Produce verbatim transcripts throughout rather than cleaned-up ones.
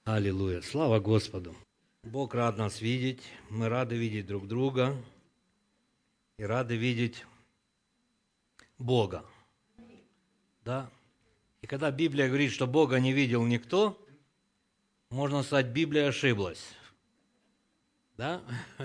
Аллилуйя! Слава Господу! Бог рад нас видеть, мы рады видеть друг друга и рады видеть Бога. Да? И когда Библия говорит, что Бога не видел никто, можно сказать, Библия ошиблась. Да?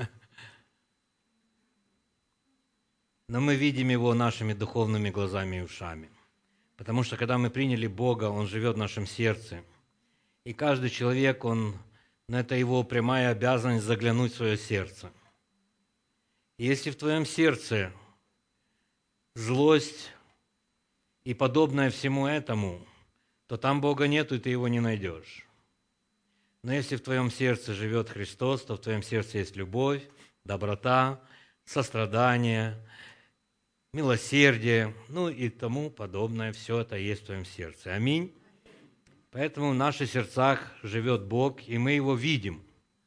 Но мы видим Его нашими духовными глазами и ушами. Потому что когда мы приняли Бога, Он живет в нашем сердце. И каждый человек, он, ну, это его прямая обязанность заглянуть в свое сердце. И если в твоем сердце злость и подобное всему этому, то там Бога нету, и ты Его не найдешь. Но если в твоем сердце живет Христос, то в твоем сердце есть любовь, доброта, сострадание, милосердие, ну и тому подобное. Все это есть в твоем сердце. Аминь. Поэтому в наших сердцах живет Бог, и мы Его видим.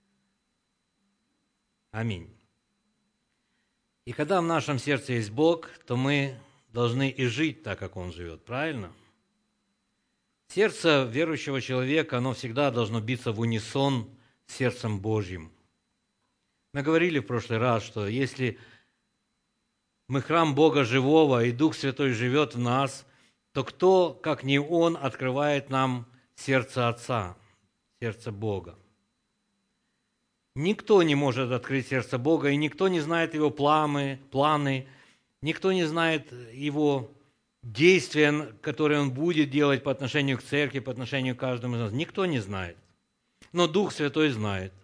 Аминь. И когда в нашем сердце есть Бог, то мы должны и жить так, как Он живет. Правильно? Сердце верующего человека, оно всегда должно биться в унисон с сердцем Божьим. Мы говорили в прошлый раз, что если мы храм Бога живого, и Дух Святой живет в нас, то кто, как не Он, открывает нам сердце Отца, сердце Бога? Никто не может открыть сердце Бога, и никто не знает Его планы, планы, никто не знает Его действия, которые Он будет делать по отношению к церкви, по отношению к каждому из нас. Никто не знает. Но Дух Святой знает.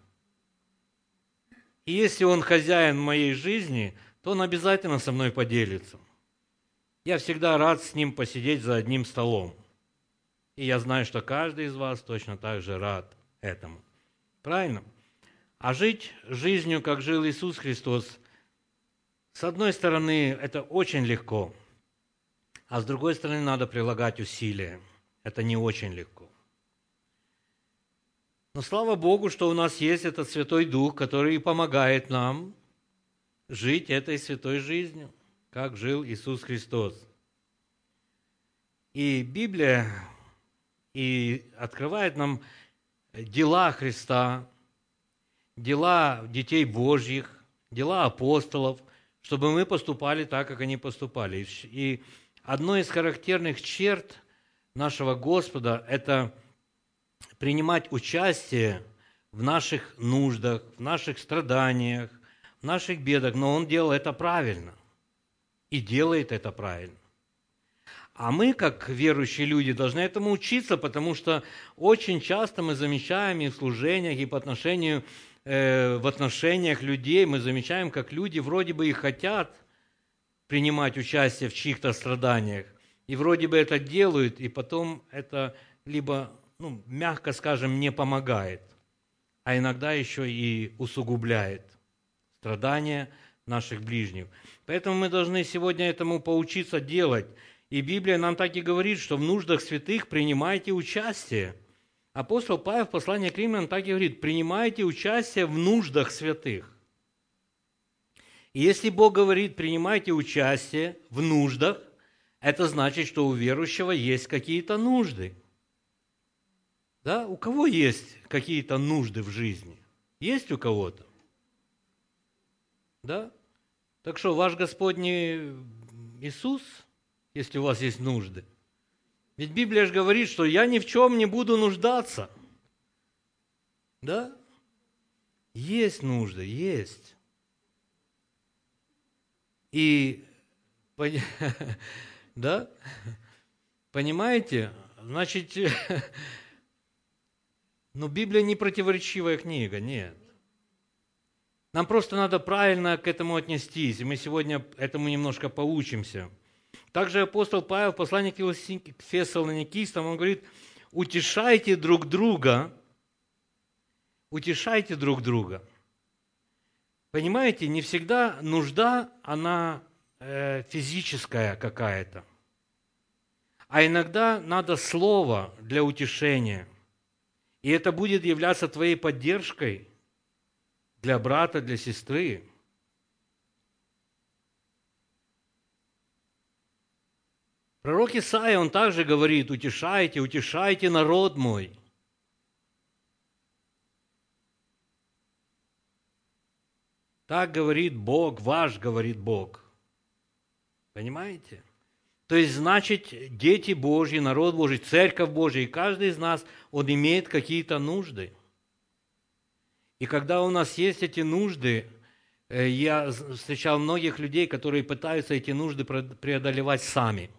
И если Он хозяин моей жизни, то Он обязательно со мной поделится. Я всегда рад с Ним посидеть за одним столом. И я знаю, что каждый из вас точно так же рад этому. Правильно? А жить жизнью, как жил Иисус Христос, с одной стороны, это очень легко, а с другой стороны, надо прилагать усилия. Это не очень легко. Но слава Богу, что у нас есть этот Святой Дух, который помогает нам жить этой святой жизнью, как жил Иисус Христос. И Библия и открывает нам дела Христа, дела детей Божьих, дела апостолов, чтобы мы поступали так, как они поступали. И одной из характерных черт нашего Господа – это принимать участие в наших нуждах, в наших страданиях, в наших бедах. Но Он делал это правильно и делает это правильно. А мы, как верующие люди, должны этому учиться, потому что очень часто мы замечаем и в служениях, и по отношению, э, в отношениях людей, мы замечаем, как люди вроде бы и хотят принимать участие в чьих-то страданиях, и вроде бы это делают, и потом это либо, ну, мягко скажем, не помогает, а иногда еще и усугубляет страдания наших ближних. Поэтому мы должны сегодня этому поучиться делать. И Библия нам так и говорит, что в нуждах святых принимайте участие. Апостол Павел в послании к Римлянам так и говорит: принимайте участие в нуждах святых. И если Бог говорит, принимайте участие в нуждах, это значит, что у верующего есть какие-то нужды. Да? У кого есть какие-то нужды в жизни? Есть у кого-то? Да? Так что ваш Господь не Иисус, если у вас есть нужды. Ведь Библия же говорит, что я ни в чем не буду нуждаться. Да? Есть нужды, есть. И, да? Понимаете? Значит, ну, Библия не противоречивая книга, нет. Нам просто надо правильно к этому отнестись, и мы сегодня этому немножко поучимся. Также апостол Павел в послании к Фессалоникийцам, он говорит: утешайте друг друга, утешайте друг друга. Понимаете, не всегда нужда, она э, физическая какая-то, а иногда надо слово для утешения, и это будет являться твоей поддержкой для брата, для сестры. Пророк Исаия, он также говорит: утешайте, утешайте народ мой. Так говорит Бог, ваш говорит Бог. Понимаете? То есть, значит, дети Божьи, народ Божий, церковь Божья, и каждый из нас, он имеет какие-то нужды. И когда у нас есть эти нужды, я встречал многих людей, которые пытаются эти нужды преодолевать сами.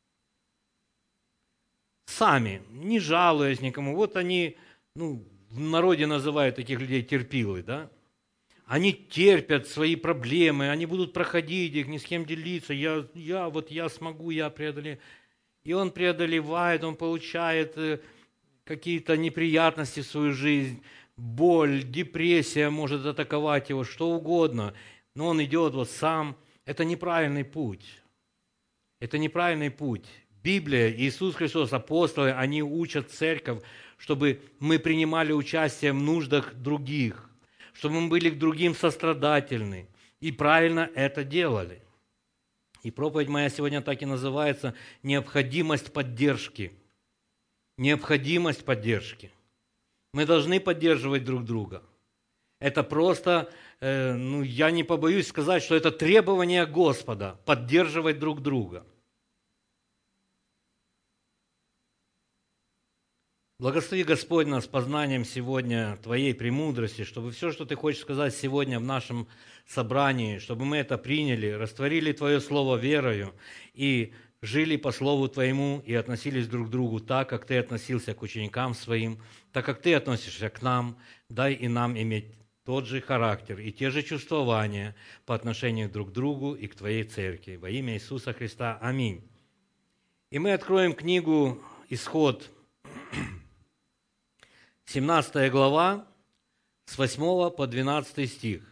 Сами, не жалуясь никому. Вот они, ну, в народе называют таких людей терпилы, да? Они терпят свои проблемы, они будут проходить их, ни с кем делиться. Я, я вот я смогу, я преодолею. И он преодолевает, он получает какие-то неприятности в свою жизнь, боль, депрессия может атаковать его, что угодно. Но он идет вот сам. Это неправильный путь. Это неправильный путь. Библия, Иисус Христос, апостолы, они учат церковь, чтобы мы принимали участие в нуждах других, чтобы мы были к другим сострадательны и правильно это делали. И проповедь моя сегодня так и называется «Необходимость поддержки». Необходимость поддержки. Мы должны поддерживать друг друга. Это просто, э, ну, я не побоюсь сказать, что это требование Господа – поддерживать друг друга. Благослови Господь нас познанием сегодня Твоей премудрости, чтобы все, что Ты хочешь сказать сегодня в нашем собрании, чтобы мы это приняли, растворили Твое Слово верою и жили по Слову Твоему и относились друг к другу так, как Ты относился к ученикам Своим, так как Ты относишься к нам, дай и нам иметь тот же характер и те же чувствования по отношению друг к другу и к Твоей Церкви. Во имя Иисуса Христа. Аминь. И мы откроем книгу «Исход», семнадцатая глава, с восьмого по двенадцатый стих.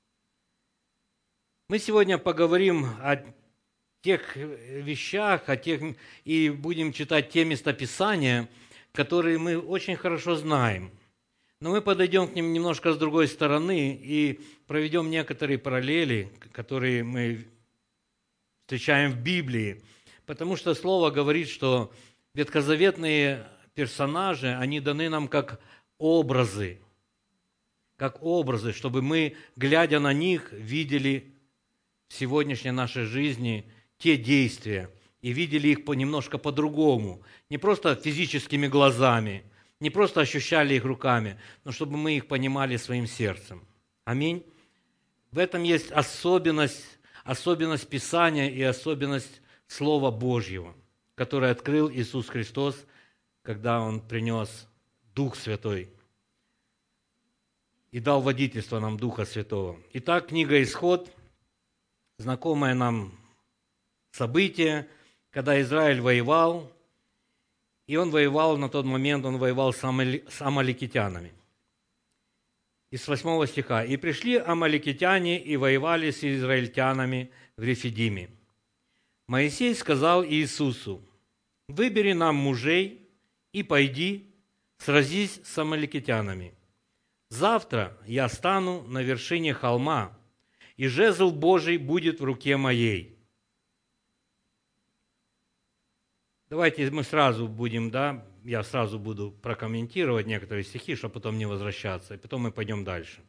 Мы сегодня поговорим о тех вещах, о тех, и будем читать те местописания, которые мы очень хорошо знаем. Но мы подойдем к ним немножко с другой стороны и проведем некоторые параллели, которые мы встречаем в Библии. Потому что Слово говорит, что ветхозаветные персонажи, они даны нам как образы, как образы, чтобы мы, глядя на них, видели в сегодняшней нашей жизни те действия и видели их немножко по-другому. Не просто физическими глазами, не просто ощущали их руками, но чтобы мы их понимали своим сердцем. Аминь. В этом есть особенность, особенность Писания и особенность Слова Божьего, которое открыл Иисус Христос, когда Он принес Дух Святой и дал водительство нам Духа Святого. Итак, книга «Исход», знакомое нам событие, когда Израиль воевал, и он воевал на тот момент, он воевал с амаликитянами. Из восьмого стиха. «И пришли амаликитяне и воевали с израильтянами в Рефидиме. Моисей сказал Иисусу: выбери нам мужей и пойди, сразись с амаликитянами. Завтра я стану на вершине холма, и жезл Божий будет в руке моей». Давайте мы сразу будем, да, я сразу буду прокомментировать некоторые стихи, чтобы потом не возвращаться, и потом мы пойдем дальше.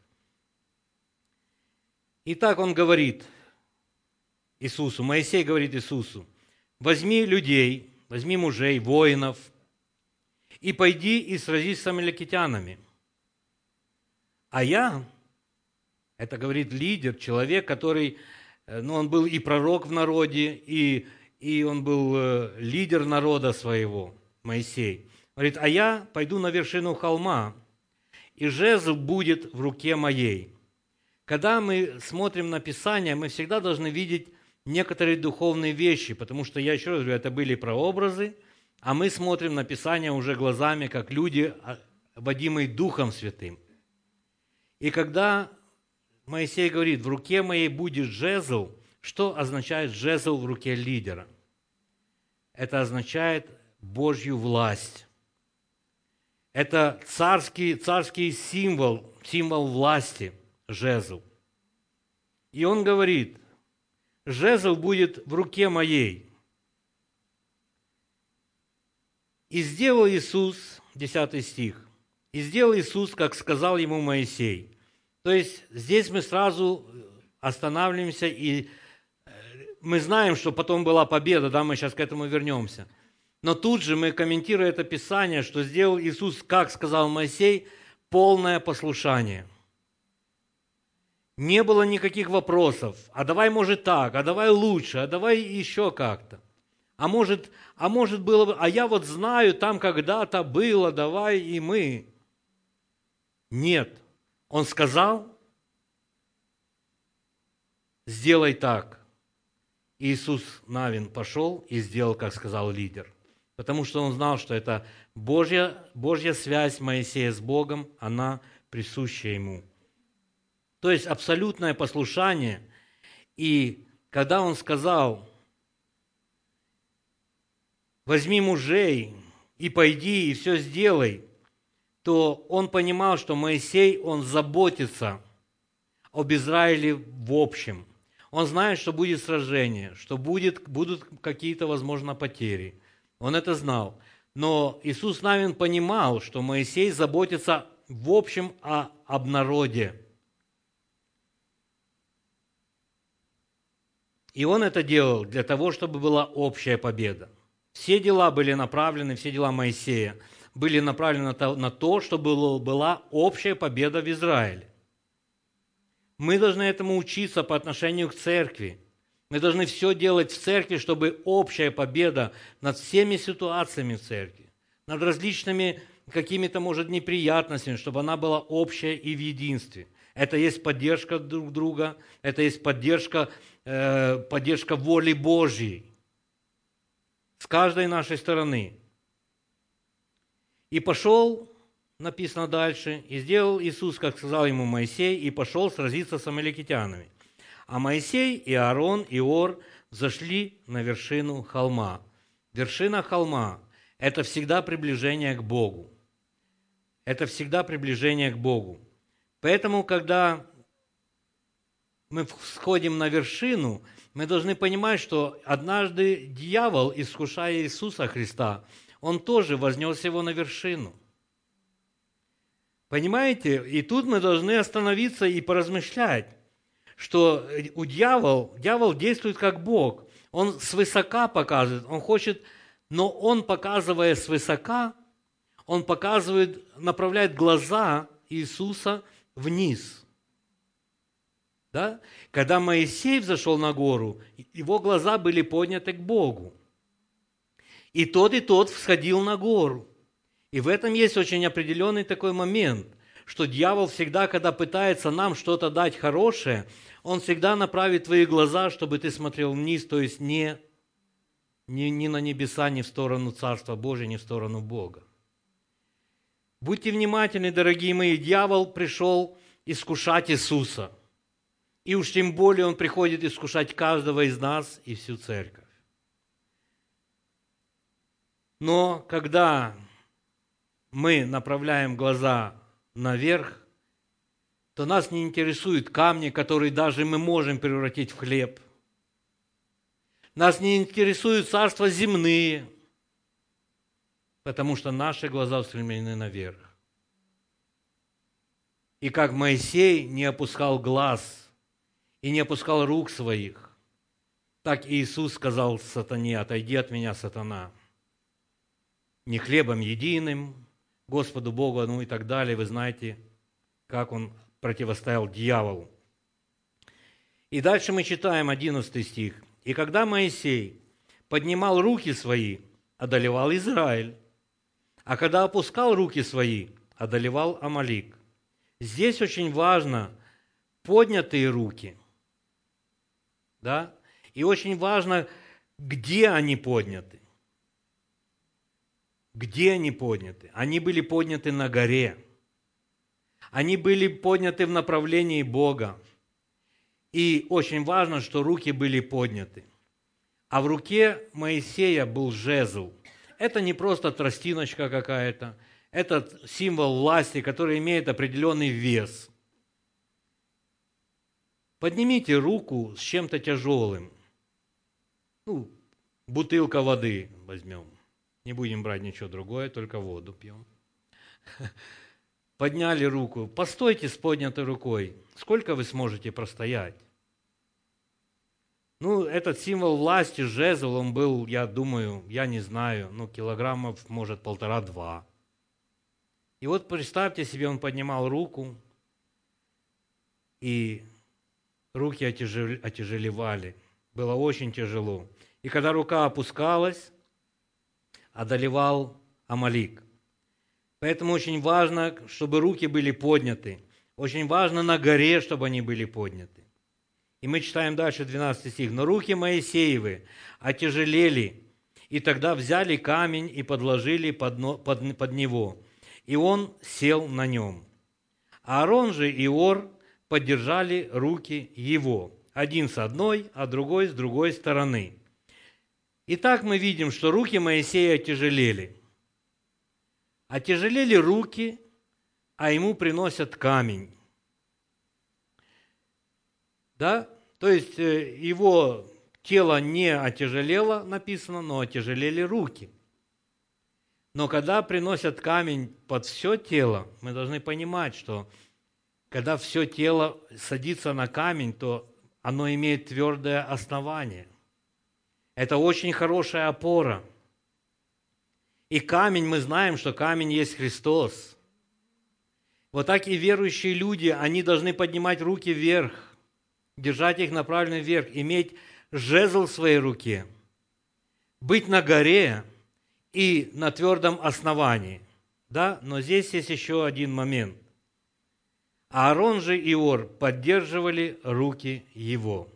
Итак, он говорит Иисусу, Моисей говорит Иисусу: возьми людей, возьми мужей, воинов, и пойди и сразись с амаликитянами. А я, это говорит лидер, человек, который, ну, он был и пророк в народе, и, и он был э, лидер народа своего, Моисей. Говорит, а я пойду на вершину холма, и жезл будет в руке моей. Когда мы смотрим на Писание, мы всегда должны видеть некоторые духовные вещи, потому что, я еще раз говорю, это были прообразы, а мы смотрим на Писание уже глазами, как люди, водимые Духом Святым. И когда Моисей говорит, в руке моей будет жезл, что означает жезл в руке лидера? Это означает Божью власть. Это царский, царский символ, символ власти, жезл. И он говорит, жезл будет в руке моей. И сделал Иисус, десятый стих, и сделал Иисус, как сказал ему Моисей. То есть здесь мы сразу останавливаемся, и мы знаем, что потом была победа, да, мы сейчас к этому вернемся. Но тут же мы, комментируя это Писание, что сделал Иисус, как сказал Моисей, полное послушание. Не было никаких вопросов, а давай, может, так, а давай лучше, а давай еще как-то. А может, а может было бы, а я вот знаю, там когда-то было, давай и мы. Нет. Он сказал, сделай так. Иисус Навин пошел и сделал, как сказал лидер. Потому что он знал, что это Божья, Божья связь Моисея с Богом, она присуща ему. То есть абсолютное послушание. И когда он сказал, возьми мужей и пойди, и все сделай, то он понимал, что Моисей, он заботится об Израиле в общем. Он знает, что будет сражение, что будет, будут какие-то, возможно, потери. Он это знал. Но Иисус Навин понимал, что Моисей заботится в общем о, об народе. И он это делал для того, чтобы была общая победа. Все дела были направлены, все дела Моисея были направлены на то, чтобы была общая победа в Израиле. Мы должны этому учиться по отношению к церкви. Мы должны все делать в церкви, чтобы общая победа над всеми ситуациями в церкви, над различными какими-то, может, неприятностями, чтобы она была общая и в единстве. Это есть поддержка друг друга, это есть поддержка, э, поддержка воли Божьей с каждой нашей стороны. И пошел, написано дальше, и сделал Иисус, как сказал ему Моисей, и пошел сразиться с амаликитянами. А Моисей и Аарон и Ор зашли на вершину холма. Вершина холма – это всегда приближение к Богу. Это всегда приближение к Богу. Поэтому, когда мы сходим на вершину, мы должны понимать, что однажды дьявол, искушая Иисуса Христа, он тоже вознес его на вершину. Понимаете? И тут мы должны остановиться и поразмышлять, что у дьявол, дьявол действует как Бог. Он свысока показывает, он хочет, но он, показывая свысока, он показывает, направляет глаза Иисуса вниз. Да? Когда Моисей взошел на гору, его глаза были подняты к Богу. И тот, и тот всходил на гору. И в этом есть очень определенный такой момент, что дьявол всегда, когда пытается нам что-то дать хорошее, он всегда направит твои глаза, чтобы ты смотрел вниз, то есть не, не, не на небеса, не в сторону Царства Божия, не в сторону Бога. Будьте внимательны, дорогие мои, дьявол пришел искушать Иисуса. И уж тем более он приходит искушать каждого из нас и всю церковь. Но когда мы направляем глаза наверх, то нас не интересуют камни, которые даже мы можем превратить в хлеб. Нас не интересуют царства земные, потому что наши глаза устремлены наверх. И как Моисей не опускал глаз и не опускал рук своих, так и Иисус сказал сатане: «Отойди от меня, сатана». Не хлебом единым, Господу Богу, ну и так далее. Вы знаете, как он противостоял дьяволу. И дальше мы читаем одиннадцатый стих. «И когда Моисей поднимал руки свои, одолевал Израиль, а когда опускал руки свои, одолевал Амалик». Здесь очень важно поднятые руки. Да? И очень важно, где они подняты. Где они подняты? Они были подняты на горе. Они были подняты в направлении Бога. И очень важно, что руки были подняты. А в руке Моисея был жезл. Это не просто тростиночка какая-то. Это символ власти, который имеет определенный вес. Поднимите руку с чем-то тяжелым. Ну, бутылка воды возьмем. Не будем брать ничего другое, только воду пьем. подняли руку. Постойте с поднятой рукой. Сколько вы сможете простоять? Ну, этот символ власти, жезл, он был, я думаю, я не знаю, ну, килограммов, может, полтора-два. И вот представьте себе, он поднимал руку, и руки отяжел- отяжелевали. Было очень тяжело. И когда рука опускалась, одолевал Амалик. Поэтому очень важно, чтобы руки были подняты. Очень важно на горе, чтобы они были подняты. И мы читаем дальше двенадцатый стих. «Но руки Моисеевы отяжелели, и тогда взяли камень и подложили под, но, под, под него, и он сел на нем. Аарон же и Ор поддержали руки его, один с одной, а другой с другой стороны. Итак, мы видим, что руки Моисея отяжелели. Отяжелели руки, а ему приносят камень». Да? То есть его тело не отяжелело, написано, но отяжелели руки. Но когда приносят камень под все тело, мы должны понимать, что когда все тело садится на камень, то оно имеет твердое основание. Это очень хорошая опора. И камень, мы знаем, что камень есть Христос. Вот так и верующие люди, они должны поднимать руки вверх, держать их направленно вверх, иметь жезл в своей руке, быть на горе и на твердом основании. Да? Но здесь есть еще один момент. Аарон же и Ор поддерживали руки его.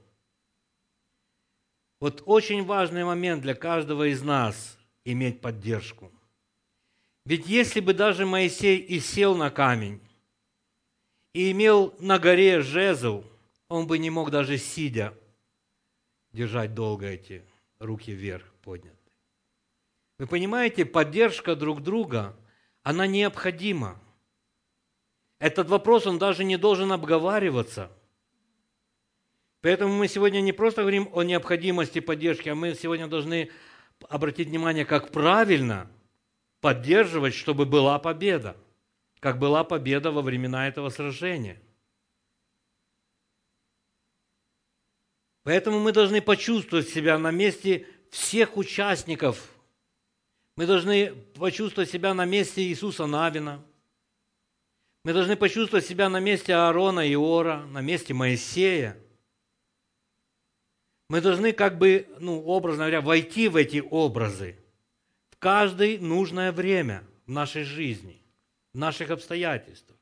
Вот очень важный момент для каждого из нас – иметь поддержку. Ведь если бы даже Моисей и сел на камень, и имел на горе жезл, он бы не мог даже сидя держать долго эти руки вверх подняты. Вы понимаете, поддержка друг друга, она необходима. Этот вопрос, он даже не должен обговариваться. Поэтому мы сегодня не просто говорим о необходимости поддержки, а мы сегодня должны обратить внимание, как правильно поддерживать, чтобы была победа, как была победа во времена этого сражения. Поэтому мы должны почувствовать себя на месте всех участников. Мы должны почувствовать себя на месте Иисуса Навина. Мы должны почувствовать себя на месте Аарона и Ора, на месте Моисея. Мы должны, как бы, ну, образно говоря, войти в эти образы в каждое нужное время в нашей жизни, в наших обстоятельствах.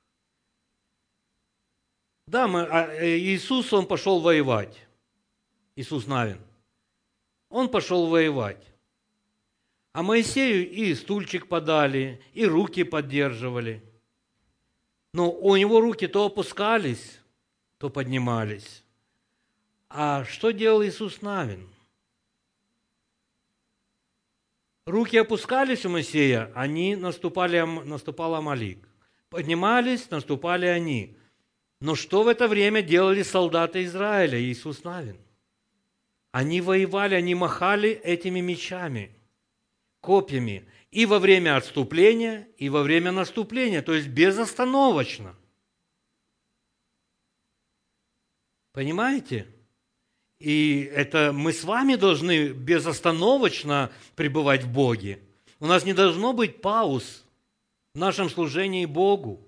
Да, мы, Иисус, Он пошел воевать. Иисус Навин. Он пошел воевать. А Моисею и стульчик подали, и руки поддерживали. Но у него руки то опускались, то поднимались. А что делал Иисус Навин? Руки опускались у Моисея, они наступали, наступал Амалик. Поднимались, наступали они. Но что в это время делали солдаты Израиля, Иисус Навин? Они воевали, они махали этими мечами, копьями и во время отступления, и во время наступления, то есть безостановочно. Понимаете? И это мы с вами должны безостановочно пребывать в Боге. У нас не должно быть пауз в нашем служении Богу.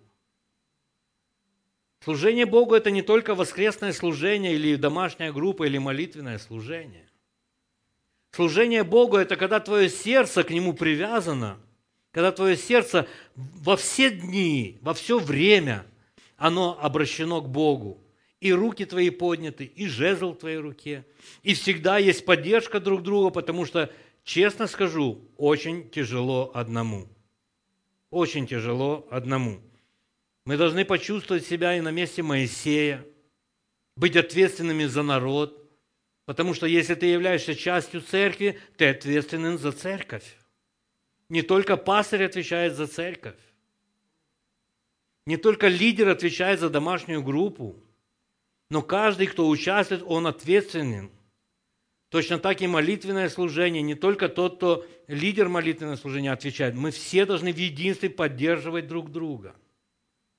Служение Богу – это не только воскресное служение, или домашняя группа, или молитвенное служение. Служение Богу – это когда твое сердце к Нему привязано, когда твое сердце во все дни, во все время, оно обращено к Богу. И руки твои подняты, и жезл в твоей руке. И всегда есть поддержка друг друга, потому что, честно скажу, очень тяжело одному. Очень тяжело одному. Мы должны почувствовать себя и на месте Моисея, быть ответственными за народ, потому что если ты являешься частью церкви, ты ответственен за церковь. Не только пастырь отвечает за церковь, не только лидер отвечает за домашнюю группу, но каждый, кто участвует, он ответственен. Точно так и молитвенное служение, не только тот, кто лидер молитвенного служения отвечает, мы все должны в единстве поддерживать друг друга.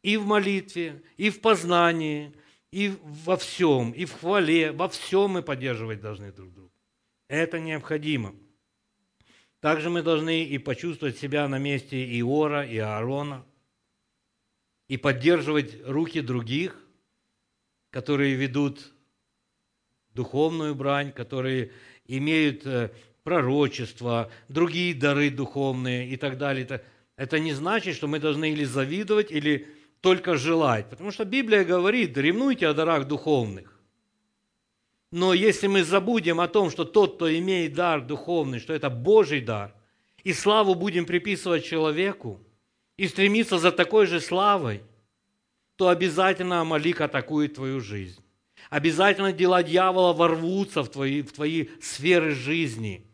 и в молитве, и в познании, и во всем, и в хвале, во всем мы поддерживать должны друг друга. Это необходимо. Также мы должны и почувствовать себя на месте Иора и Аарона, и поддерживать руки других, которые ведут духовную брань, которые имеют пророчество, другие дары духовные и так далее. Это не значит, что мы должны или завидовать, или только желать. Потому что Библия говорит: ревнуйте о дарах духовных. Но если мы забудем о том, что тот, кто имеет дар духовный, что это Божий дар, и славу будем приписывать человеку, и стремиться за такой же славой, то обязательно Амалик атакует твою жизнь. Обязательно дела дьявола ворвутся в твои, в твои сферы жизни.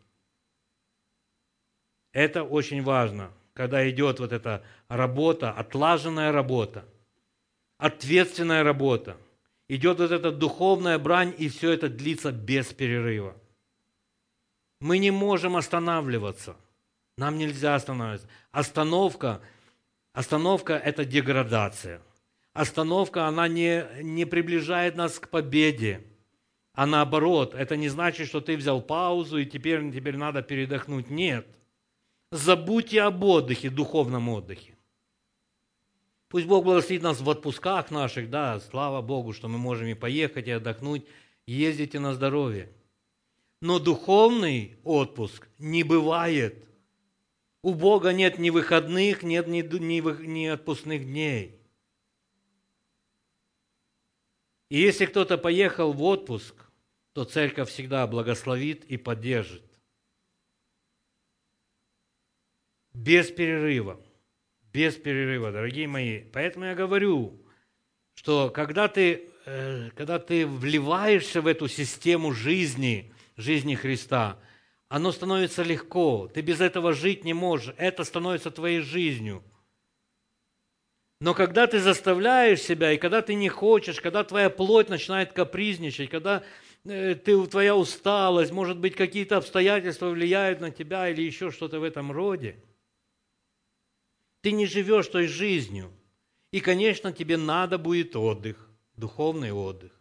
Это очень важно, когда идет вот эта работа, отлаженная работа, ответственная работа. Идет вот эта духовная брань, и все это длится без перерыва. Мы не можем останавливаться. Нам нельзя останавливаться. Остановка, остановка – это деградация. Остановка, она не, не приближает нас к победе. А наоборот, это не значит, что ты взял паузу, и теперь, теперь надо передохнуть. Нет. Забудьте об отдыхе, духовном отдыхе. Пусть Бог благословит нас в отпусках наших, да, слава Богу, что мы можем и поехать, и отдохнуть, ездите на здоровье. Но духовный отпуск не бывает. У Бога нет ни выходных, нет ни, ни, ни отпускных дней. И если кто-то поехал в отпуск, то церковь всегда благословит и поддержит. Без перерыва. Без перерыва, дорогие мои. Поэтому я говорю, что когда ты, когда ты вливаешься в эту систему жизни, жизни Христа, оно становится легко. Ты без этого жить не можешь. Это становится твоей жизнью. Но когда ты заставляешь себя, и когда ты не хочешь, когда твоя плоть начинает капризничать, когда ты, твоя усталость, может быть, какие-то обстоятельства влияют на тебя или еще что-то в этом роде, ты не живешь той жизнью. И, конечно, тебе надо будет отдых, духовный отдых.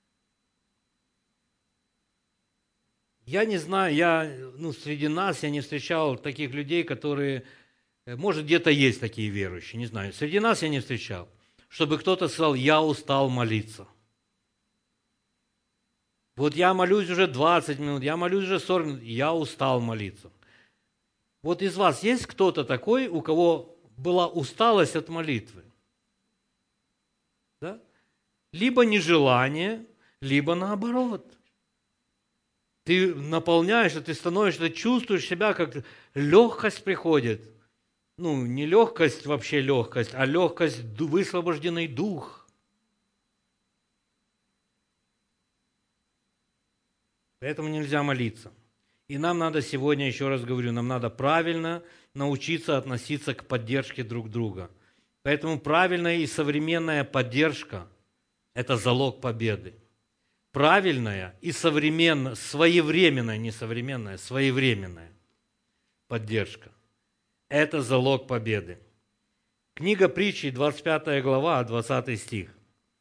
Я не знаю, я, ну, среди нас я не встречал таких людей, которые, может, где-то есть такие верующие, не знаю. Среди нас я не встречал, чтобы кто-то сказал: я устал молиться. Вот я молюсь уже двадцать минут, я молюсь уже сорок минут, я устал молиться. Вот из вас есть кто-то такой, у кого была усталость от молитвы? Да? Либо нежелание, либо наоборот. Ты наполняешься, ты становишься, ты чувствуешь себя, как легкость приходит. Ну, не легкость вообще легкость, а легкость, высвобожденный дух. Поэтому нельзя молиться. И нам надо сегодня, еще раз говорю, нам надо правильно научиться относиться к поддержке друг друга. Поэтому правильная и современная поддержка – это залог победы. Правильная и современная, своевременная, не современная, своевременная поддержка – это залог победы. Книга Притчи, двадцать пятая глава, двадцатый стих.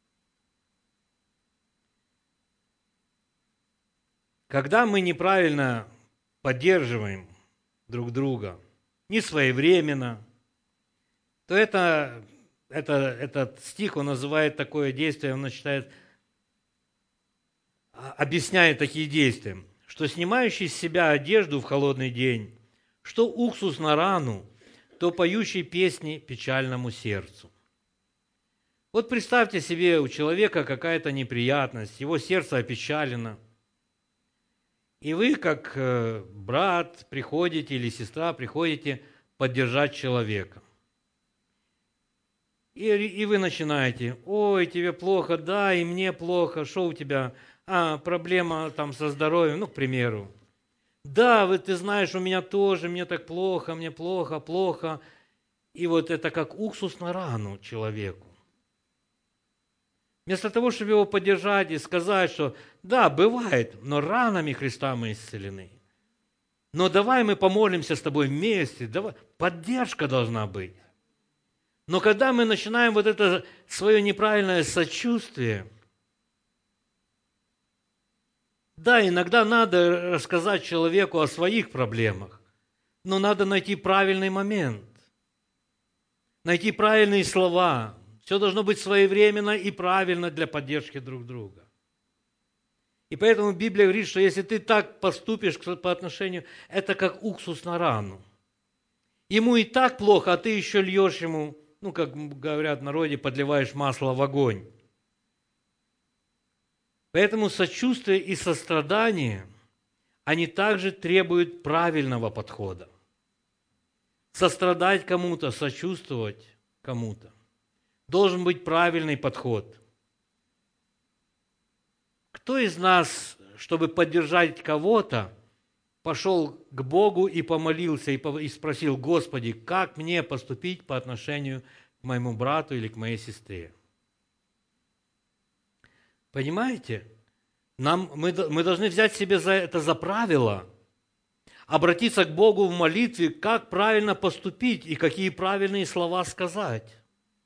Когда мы неправильно поддерживаем друг друга, не своевременно, то это, это, этот стих, он называет такое действие, он считает, объясняет такие действия, что снимающий с себя одежду в холодный день, что уксус на рану, то поющий песни печальному сердцу. Вот представьте себе, у человека какая-то неприятность, его сердце опечалено, и вы, как брат, приходите или сестра, приходите поддержать человека. И, и вы начинаете: ой, тебе плохо, да, и мне плохо, что у тебя? А, проблема там со здоровьем, ну, к примеру. Да, вы, ты знаешь, у меня тоже, мне так плохо, мне плохо, плохо. И вот это как уксус на рану человеку. Вместо того, чтобы его поддержать и сказать, что да, бывает, но ранами Христа мы исцелены. Но давай мы помолимся с тобой вместе. Давай. Поддержка должна быть. Но когда мы начинаем вот это свое неправильное сочувствие, да, иногда надо рассказать человеку о своих проблемах, но надо найти правильный момент, найти правильные слова. Все должно быть своевременно и правильно для поддержки друг друга. И поэтому Библия говорит, что если ты так поступишь по отношению, это как уксус на рану. Ему и так плохо, а ты еще льешь ему, ну, как говорят в народе, подливаешь масло в огонь. Поэтому сочувствие и сострадание, они также требуют правильного подхода. Сострадать кому-то, сочувствовать кому-то. Должен быть правильный подход. Кто из нас, чтобы поддержать кого-то, пошел к Богу и помолился, и спросил: Господи, как мне поступить по отношению к моему брату или к моей сестре? Понимаете? Нам, мы, мы должны взять себе за это за правило, обратиться к Богу в молитве, как правильно поступить и какие правильные слова сказать.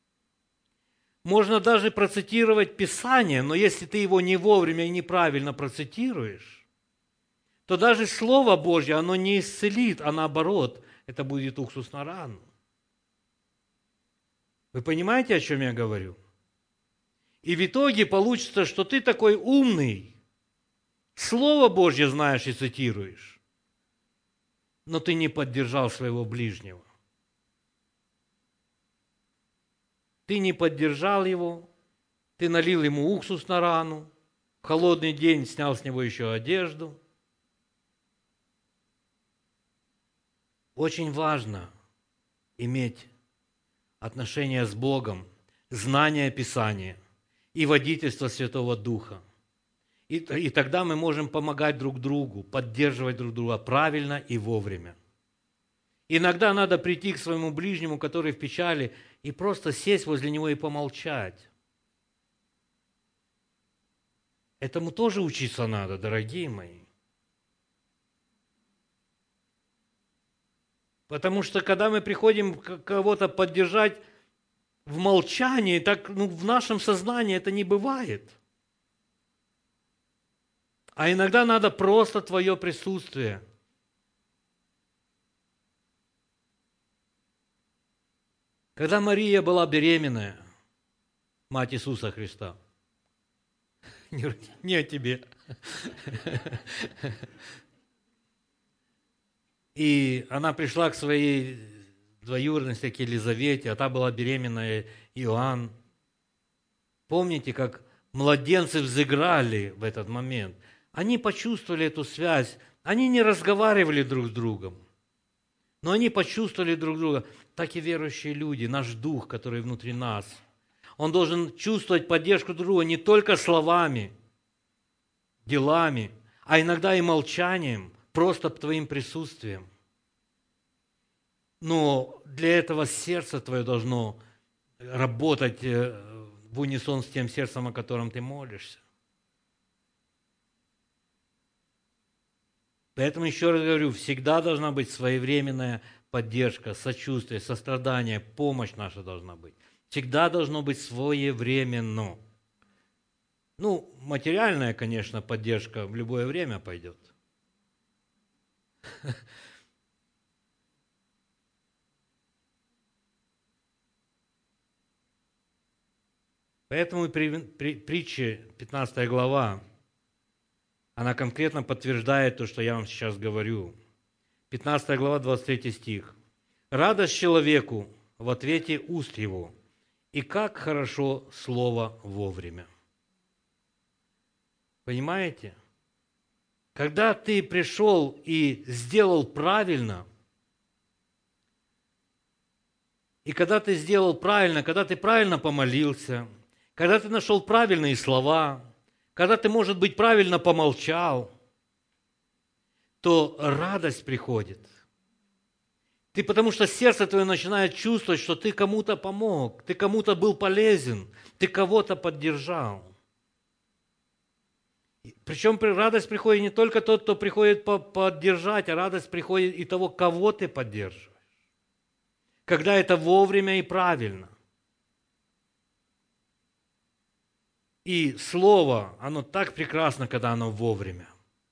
Можно даже процитировать Писание, но если ты его не вовремя и неправильно процитируешь, то даже Слово Божье, оно не исцелит, а наоборот, это будет уксус на рану. Вы понимаете, о чем я говорю? И в итоге получится, что ты такой умный, Слово Божье знаешь и цитируешь, но ты не поддержал своего ближнего. Ты не поддержал его, ты налил ему уксус на рану, в холодный день снял с него еще одежду. Очень важно иметь отношения с Богом, знание Писания и водительство Святого Духа. И, и тогда мы можем помогать друг другу, поддерживать друг друга правильно и вовремя. Иногда надо прийти к своему ближнему, который в печали, и просто сесть возле него и помолчать. Этому тоже учиться надо, дорогие мои. Потому что когда мы приходим кого-то поддержать в молчании, так ну, в нашем сознании это не бывает. А иногда надо просто твое присутствие. Когда Мария была беременная, мать Иисуса Христа, не, не о тебе, и она пришла к своей двоюродной, к Елизавете, а та была беременная Иоанн. Помните, как младенцы взыграли в этот момент? Они почувствовали эту связь, они не разговаривали друг с другом, но они почувствовали друг друга. Так и верующие люди, наш дух, который внутри нас, он должен чувствовать поддержку друг друга не только словами, делами, а иногда и молчанием, просто твоим присутствием. Но для этого сердце твое должно работать в унисон с тем сердцем, о котором ты молишься. Поэтому еще раз говорю, всегда должна быть своевременная поддержка, сочувствие, сострадание, помощь наша должна быть. Всегда должно быть своевременно. Ну, материальная, конечно, поддержка в любое время пойдет. Поэтому при, при, притче, пятнадцатая глава, она конкретно подтверждает то, что я вам сейчас говорю. пятнадцатая глава, двадцать третий стих. «Радость человеку в ответе уст его, и как хорошо слово вовремя». Понимаете? Когда ты пришел и сделал правильно, и когда ты сделал правильно, когда ты правильно помолился, когда ты нашел правильные слова, когда ты, может быть, правильно помолчал, то радость приходит. Ты, потому что сердце твое начинает чувствовать, что ты кому-то помог, ты кому-то был полезен, ты кого-то поддержал. Причем радость приходит не только тот, кто приходит поддержать, а радость приходит и того, кого ты поддерживаешь. когда это вовремя и правильно. И Слово, оно так прекрасно, когда оно вовремя.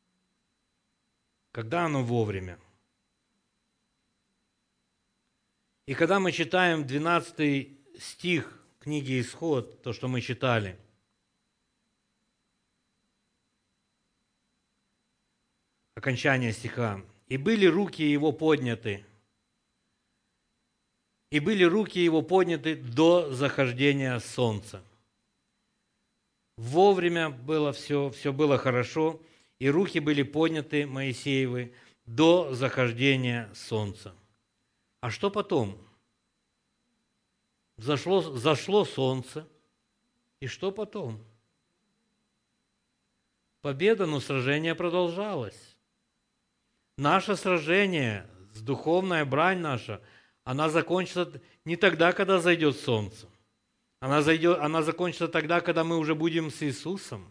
Когда оно вовремя. И когда мы читаем двенадцатый стих книги «Исход», то, что мы читали, окончание стиха, «И были руки его подняты, и были руки его подняты до захождения солнца». Вовремя было все, все было хорошо, и руки были подняты Моисеевы до захождения солнца. А что потом? Зашло, зашло солнце, и что потом? Победа, но сражение продолжалось. Наше сражение, духовная брань наша, она закончится не тогда, когда зайдет солнце. Она, зайдет, она закончится тогда, когда мы уже будем с Иисусом.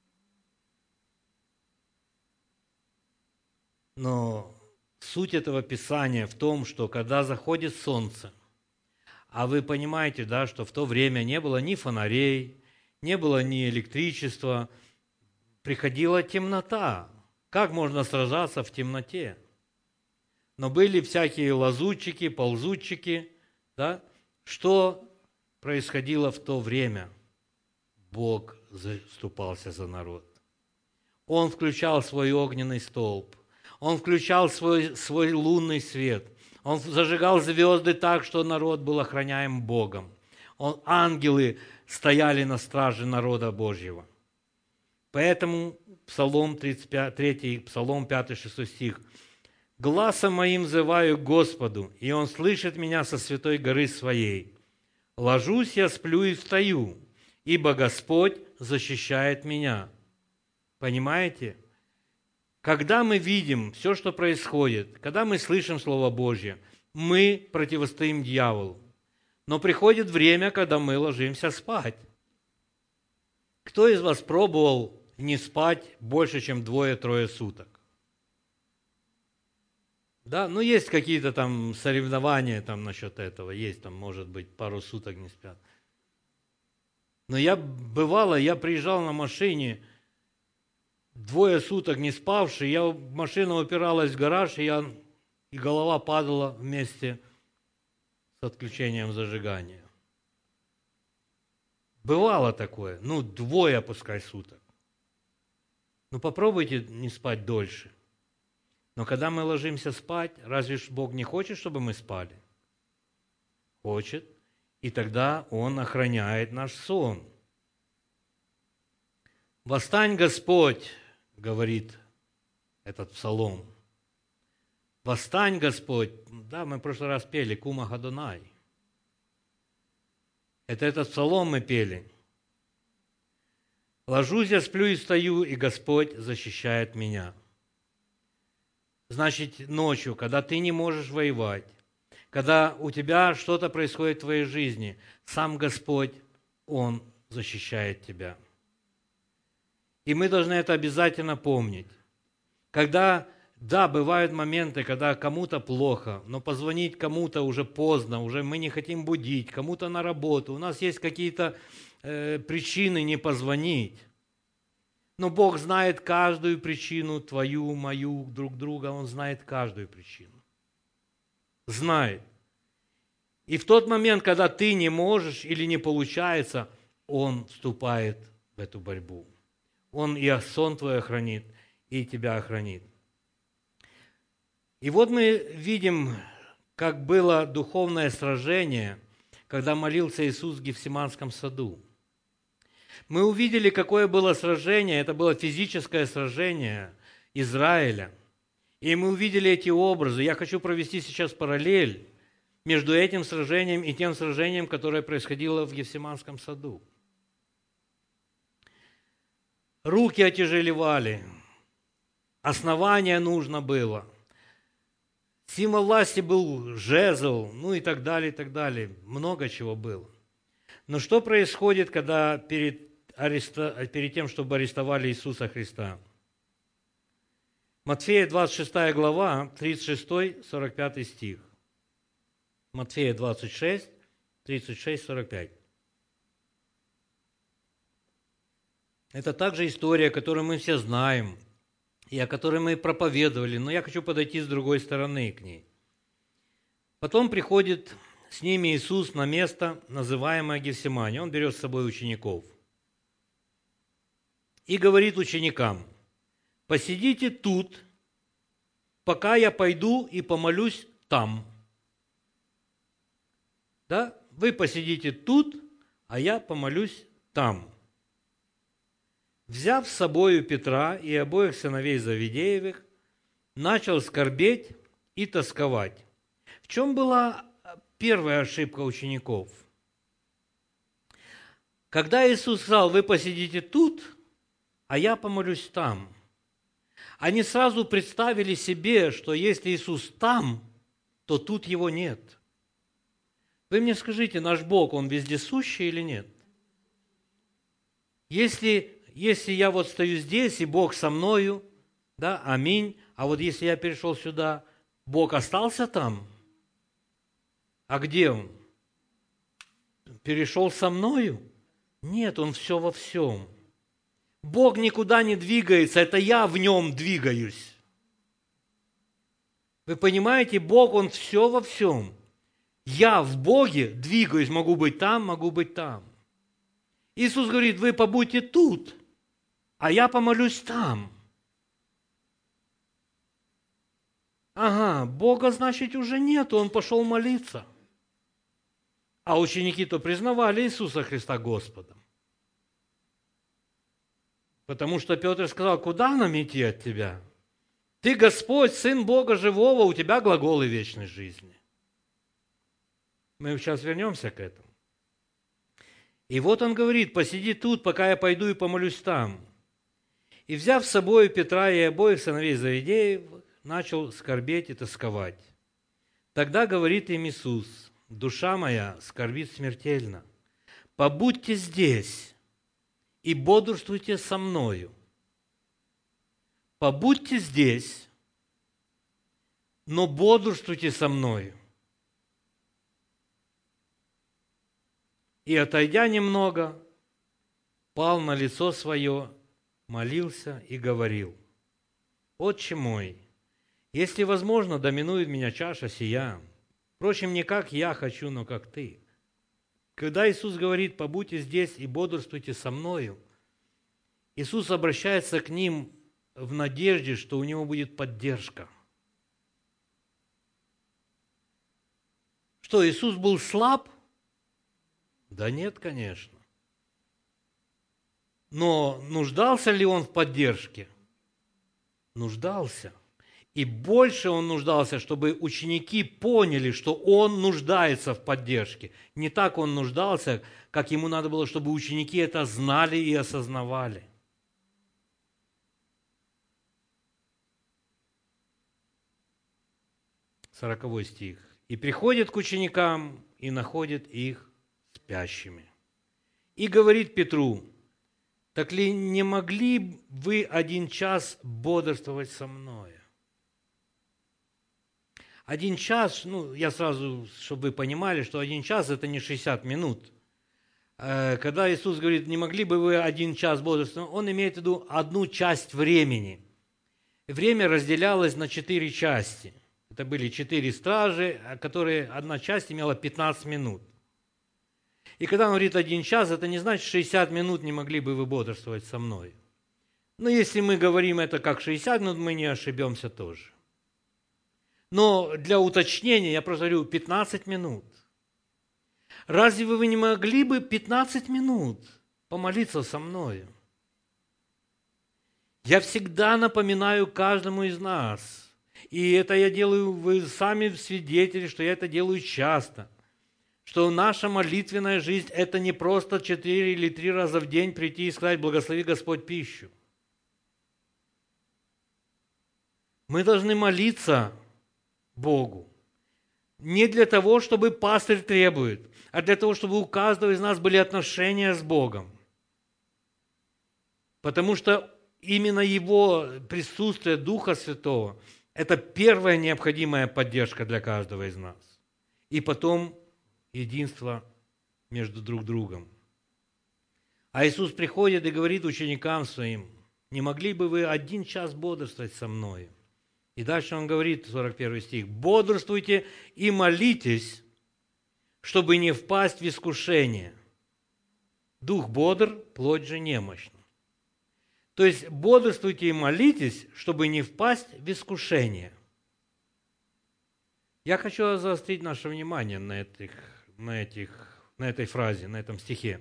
Но суть этого Писания в том, что когда заходит солнце, а вы понимаете, да, что в то время не было ни фонарей, не было ни электричества, приходила темнота. Как можно сражаться в темноте? Но были всякие лазутчики, ползутчики, да? Что происходило в то время? Бог заступался за народ. Он включал свой огненный столб, Он включал свой, свой лунный свет, Он зажигал звезды так, что народ был охраняем Богом. Он, ангелы стояли на страже народа Божьего. Поэтому Псалом тридцать три, Псалом пять, шесть стих. «Гласом моим взываю к Господу, и Он слышит меня со святой горы своей. Ложусь я, сплю и встаю, ибо Господь защищает меня». Понимаете? Когда мы видим все, что происходит, когда мы слышим Слово Божье, мы противостоим дьяволу. Но приходит время, когда мы ложимся спать. Кто из вас пробовал не спать больше, чем двое-трое суток? Да, ну есть какие-то там соревнования там насчет этого, есть там, может быть, пару суток не спят. Но я, бывало, я приезжал на машине, двое суток не спавший, я, машина упиралась в гараж, и, я, и голова падала вместе с отключением зажигания. Бывало такое, ну, двое, пускай, суток. Ну, попробуйте не спать дольше. Но когда мы ложимся спать, разве ж Бог не хочет, чтобы мы спали? Хочет. И тогда Он охраняет наш сон. «Восстань, Господь», — говорит этот псалом. «Восстань, Господь». Да, мы в прошлый раз пели «Кума Гадонай». Это этот псалом мы пели. «Ложусь я, сплю и встаю, и Господь защищает меня». Значит, ночью, когда ты не можешь воевать, когда у тебя что-то происходит в твоей жизни, сам Господь, Он защищает тебя. И мы должны это обязательно помнить. Когда, да, бывают моменты, когда кому-то плохо, но позвонить кому-то уже поздно, уже мы не хотим будить, кому-то на работу, у нас есть какие-то э, причины не позвонить. Но Бог знает каждую причину, твою, мою, друг друга, Он знает каждую причину. Знает. И в тот момент, когда ты не можешь или не получается, Он вступает в эту борьбу. Он и сон твой охранит, и тебя охранит. И вот мы видим, как было духовное сражение, когда молился Иисус в Гефсиманском саду. Мы увидели, какое было сражение, это было физическое сражение Израиля. И мы увидели эти образы. Я хочу провести сейчас параллель между этим сражением и тем сражением, которое происходило в Гефсиманском саду. Руки отяжелевали, основание нужно было. Символ власти был жезл, ну и так далее, и так далее. Много чего было. Но что происходит, когда перед, ареста... перед тем, чтобы арестовали Иисуса Христа? Матфея двадцать шестая глава, тридцать шестой сорок пятый стих. Матфея двадцать шесть, тридцать шесть, сорок пять. Это также история, которую мы все знаем, и о которой мы проповедовали, но я хочу подойти с другой стороны к ней. Потом приходит с ними Иисус на место, называемое Гефсимания. Он берет с собой учеников и говорит ученикам: «Посидите тут, пока я пойду и помолюсь там». Да? Вы посидите тут, а я помолюсь там. Взяв с собою Петра и обоих сыновей Завидеевых, начал скорбеть и тосковать. В чем была первая ошибка учеников? Когда Иисус сказал: «Вы посидите тут, а я помолюсь там», они сразу представили себе, что если Иисус там, то тут его нет. Вы мне скажите, наш Бог, Он вездесущий или нет? Если, если я вот стою здесь, и Бог со мною, да, аминь, а вот если я перешел сюда, Бог остался там? А где Он? Перешел со мною? Нет, Он все во всем. Бог никуда не двигается, это я в Нем двигаюсь. Вы понимаете, Бог, Он все во всем. Я в Боге двигаюсь, могу быть там, могу быть там. Иисус говорит: вы побудьте тут, а я помолюсь там. Ага, Бога, значит, уже нет, Он пошел молиться. А ученики-то признавали Иисуса Христа Господом. Потому что Петр сказал: куда нам идти от Тебя? Ты Господь, Сын Бога Живого, у Тебя глаголы вечной жизни. Мы сейчас вернемся к этому. И вот он говорит: посиди тут, пока я пойду и помолюсь там. И, взяв с собой Петра и обоих сыновей Завидеевых, начал скорбеть и тосковать. Тогда говорит им Иисус: душа моя скорбит смертельно. Побудьте здесь и бодрствуйте со мною. Побудьте здесь, но бодрствуйте со мною. И, отойдя немного, пал на лицо свое, молился и говорил: «Отче мой, если возможно, доминует меня чаша сия. Впрочем, не как я хочу, но как Ты». Когда Иисус говорит: «Побудьте здесь и бодрствуйте со мною», Иисус обращается к ним в надежде, что у него будет поддержка. Что, Иисус был слаб? Да нет, конечно. Но нуждался ли Он в поддержке? Нуждался. И больше Он нуждался, чтобы ученики поняли, что Он нуждается в поддержке. Не так Он нуждался, как Ему надо было, чтобы ученики это знали и осознавали. Сороковой стих. «И приходит к ученикам, и находит их спящими. И говорит Петру: так ли не могли вы один час бодрствовать со мною?» Один час, ну, я сразу, чтобы вы понимали, что один час – это не шестьдесят минут. Когда Иисус говорит: не могли бы вы один час бодрствовать, Он имеет в виду одну часть времени. Время разделялось на четыре части. Это были четыре стражи, которые одна часть имела пятнадцать минут. И когда он говорит один час, это не значит шестьдесят минут не могли бы вы бодрствовать со мной. Но если мы говорим это как шестьдесят минут, мы не ошибемся тоже. Но для уточнения я просто говорю пятнадцать минут. Разве вы не могли бы пятнадцать минут помолиться со мною? Я всегда напоминаю каждому из нас, и это я делаю, вы сами свидетели, что я это делаю часто, что наша молитвенная жизнь – это не просто четыре или три раза в день прийти и сказать: «Благослови Господь пищу». Мы должны молиться Богу не для того, чтобы пастырь требует, а для того, чтобы у каждого из нас были отношения с Богом. Потому что именно Его присутствие, Духа Святого – это первая необходимая поддержка для каждого из нас. и потом единство между друг другом. А Иисус приходит и говорит ученикам своим: не могли бы вы один час бодрствовать со мной? И дальше он говорит, сорок первый стих: бодрствуйте и молитесь, чтобы не впасть в искушение. Дух бодр, плоть же немощна. То есть бодрствуйте и молитесь, чтобы не впасть в искушение. Я хочу заострить наше внимание на, этих, на, этих, на этой фразе, на этом стихе.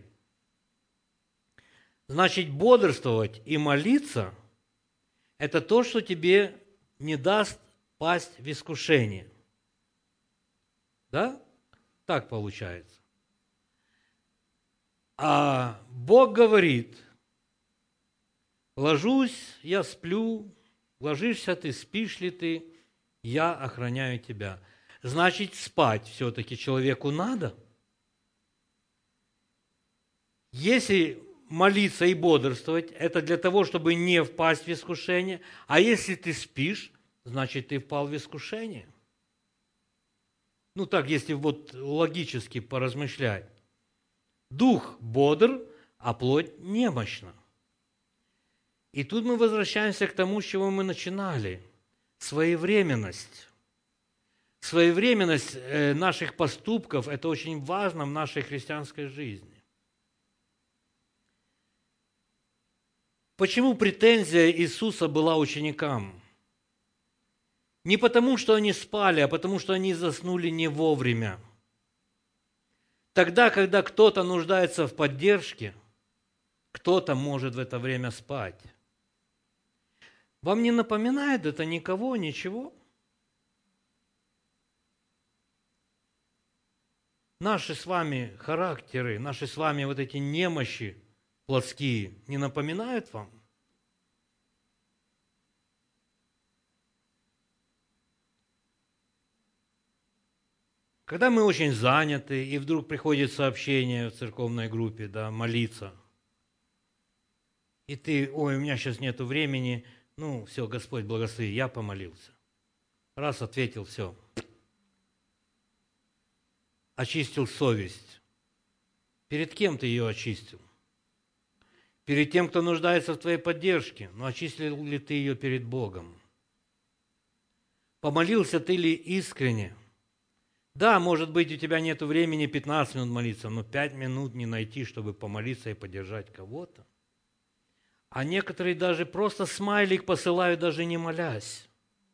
Значит, бодрствовать и молиться – это то, что тебе не даст пасть в искушение. Да? Так получается. А Бог говорит: ложусь, я сплю, ложишься ты, спишь ли ты, я охраняю тебя. Значит, спать все-таки человеку надо. Если молиться и бодрствовать, это для того, чтобы не впасть в искушение. А если ты спишь, значит, ты впал в искушение. Ну так, если вот логически поразмышлять. Дух бодр, а плоть немощна. И тут мы возвращаемся к тому, с чего мы начинали. Своевременность. Своевременность наших поступков – это очень важно в нашей христианской жизни. Почему претензия Иисуса была ученикам? Не потому, что они спали, а потому, что они заснули не вовремя. Тогда, когда кто-то нуждается в поддержке, кто-то может в это время спать. Вам не напоминает это никого, ничего? Наши с вами характеры, наши с вами вот эти немощи плотские не напоминают вам? Когда мы очень заняты, и вдруг приходит сообщение в церковной группе, да, молиться, и ты: ой, у меня сейчас нету времени, ну, все, Господь благослови, я помолился. Раз ответил, все. Очистил совесть. Перед кем ты ее очистил? Перед тем, кто нуждается в твоей поддержке. Но очистил ли ты ее перед Богом? Помолился ты ли искренне? Да, может быть, у тебя нет времени пятнадцать минут молиться, но пять минут не найти, чтобы помолиться и поддержать кого-то. А некоторые даже просто смайлик посылают, даже не молясь.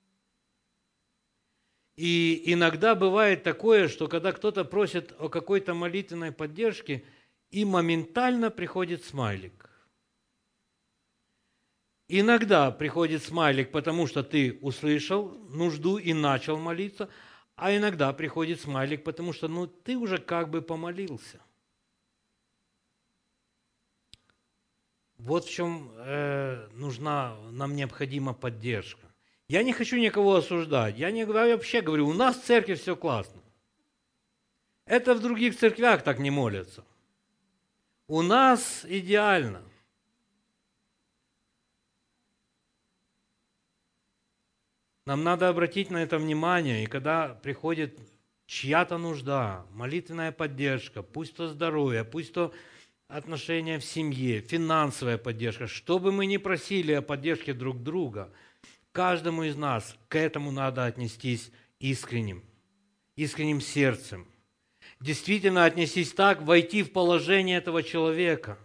И иногда бывает такое, что когда кто-то просит о какой-то молитвенной поддержке, и моментально приходит смайлик. Иногда приходит смайлик, потому что ты услышал нужду и начал молиться, а иногда приходит смайлик, потому что ну, ты уже как бы помолился. Вот в чем э, нужна, нам необходима поддержка. Я не хочу никого осуждать. Я, не, я вообще говорю, у нас в церкви все классно. Это в других церквях так не молятся. У нас идеально. Нам надо обратить на это внимание, и когда приходит чья-то нужда, молитвенная поддержка, пусть то здоровье, пусть то отношения в семье, финансовая поддержка, что бы мы ни просили о поддержке друг друга, каждому из нас к этому надо отнестись искренним, искренним сердцем. Действительно отнестись так, войти в положение этого человека.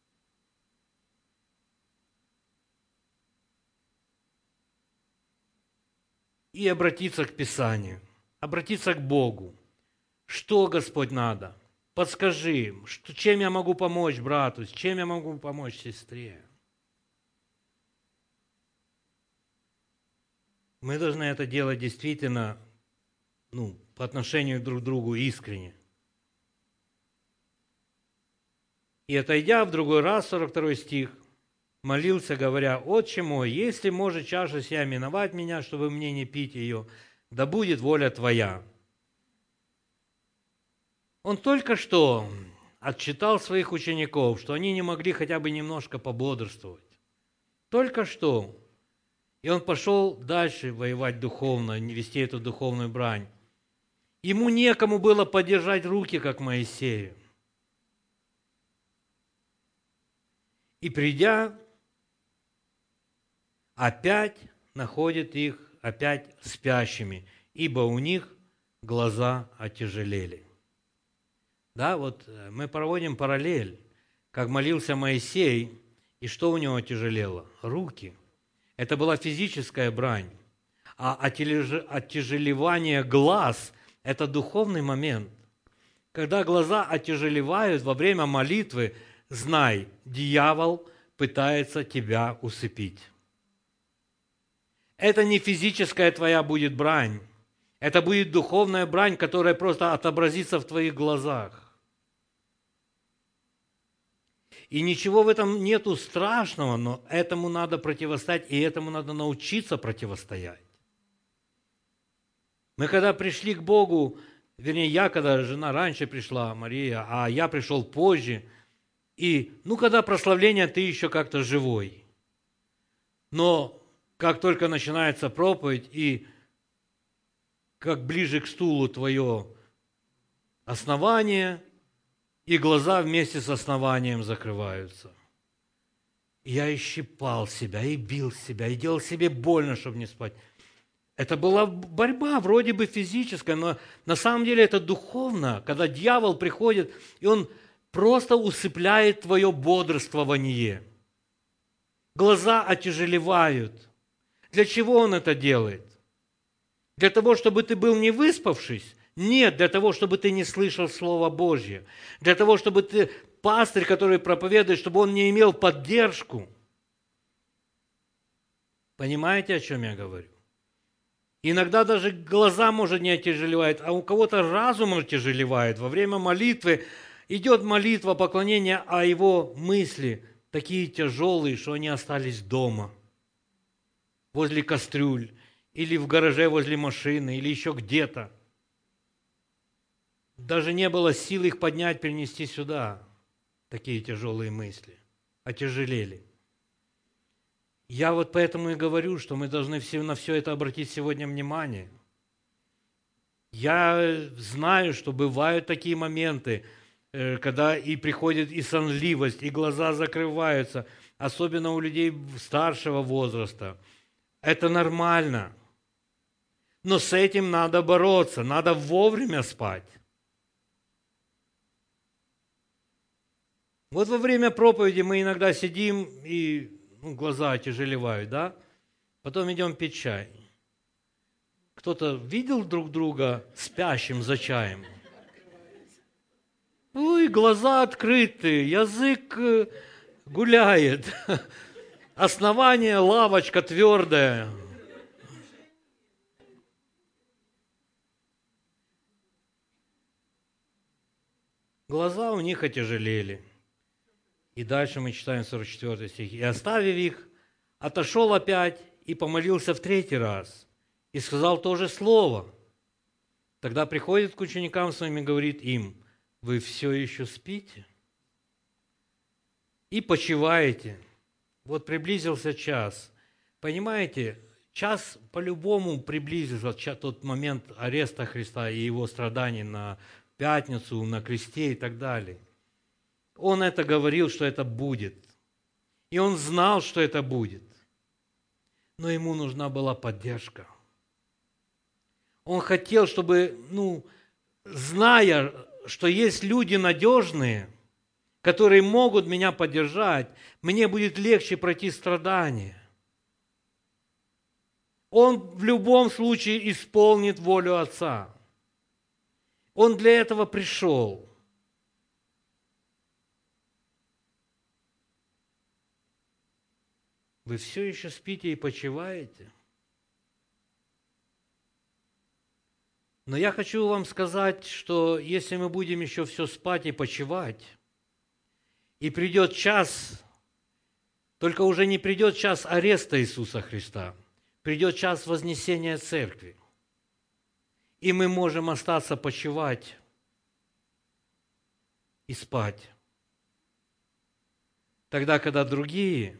И обратиться к Писанию, обратиться к Богу. Что, Господь, надо? Подскажи, что, чем я могу помочь брату, чем я могу помочь сестре? Мы должны это делать действительно, ну, по отношению друг к другу искренне. И отойдя в другой раз, сорок второй стих, молился, говоря: «Отче мой, если может чаша сия миновать меня, чтобы мне не пить ее, да будет воля Твоя». Он только что отчитал своих учеников, что они не могли хотя бы немножко пободрствовать. Только что. И он пошел дальше воевать духовно, вести эту духовную брань. Ему некому было подержать руки, как Моисею. И придя, опять находит их опять спящими, ибо у них глаза отяжелели. Да, вот мы проводим параллель, как молился Моисей, и что у него отяжелело? Руки. Это была физическая брань. А оттяжелевание глаз – это духовный момент. Когда глаза отяжелевают во время молитвы, знай, дьявол пытается тебя усыпить. Это не физическая твоя будет брань. Это будет духовная брань, которая просто отобразится в твоих глазах. И ничего в этом нету страшного, но этому надо противостоять, и этому надо научиться противостоять. Мы когда пришли к Богу, вернее, я, когда жена раньше пришла, Мария, а я пришел позже, и, ну, когда прославление, ты еще как-то живой. Но как только начинается проповедь, и как ближе к стулу твое основание, и глаза вместе с основанием закрываются. И я и щипал себя, и бил себя, и делал себе больно, чтобы не спать. Это была борьба, вроде бы физическая, но на самом деле это духовно, когда дьявол приходит, и он просто усыпляет твое бодрствование. Глаза отяжелевают. Для чего он это делает? Для того, чтобы ты был не выспавшись? Нет, для того, чтобы ты не слышал Слово Божье. Для того, чтобы ты, пастырь, который проповедует, чтобы он не имел поддержку. Понимаете, о чем я говорю? Иногда даже глаза, может, не отяжелевают, а у кого-то разум отяжелевает. Во время молитвы идет молитва, поклонение, а его мысли такие тяжелые, что они остались дома, возле кастрюль, или в гараже возле машины, или еще где-то. Даже не было сил их поднять, перенести сюда. Такие тяжелые мысли. Отяжелели. Я вот поэтому и говорю, что мы должны все, на все это обратить сегодня внимание. Я знаю, что бывают такие моменты, когда и приходит и сонливость, и глаза закрываются, особенно у людей старшего возраста. Это нормально. Но с этим надо бороться, надо вовремя спать. Вот во время проповеди мы иногда сидим, и ну, глаза отяжелевают, да? Потом идем пить чай. Кто-то видел друг друга спящим за чаем? Ой, глаза открыты, язык гуляет, основание, лавочка твердая. Глаза у них отяжелели. И дальше мы читаем сорок четвёртый стих. «И, оставив их, отошел опять и помолился в третий раз, и сказал то же слово. Тогда приходит к ученикам своим и говорит им: вы все еще спите и почиваете». Вот приблизился час. Понимаете, час по-любому приблизился, тот момент ареста Христа и его страданий на пятницу, на кресте и так далее. Он это говорил, что это будет. И он знал, что это будет. Но ему нужна была поддержка. Он хотел, чтобы, ну, зная, что есть люди надежные, которые могут меня поддержать, мне будет легче пройти страдания. Он в любом случае исполнит волю Отца. Он для этого пришел. Вы все еще спите и почиваете? Но я хочу вам сказать, что если мы будем еще все спать и почивать, и придет час, только уже не придет час ареста Иисуса Христа, придет час вознесения церкви, и мы можем остаться почивать и спать. Тогда, когда другие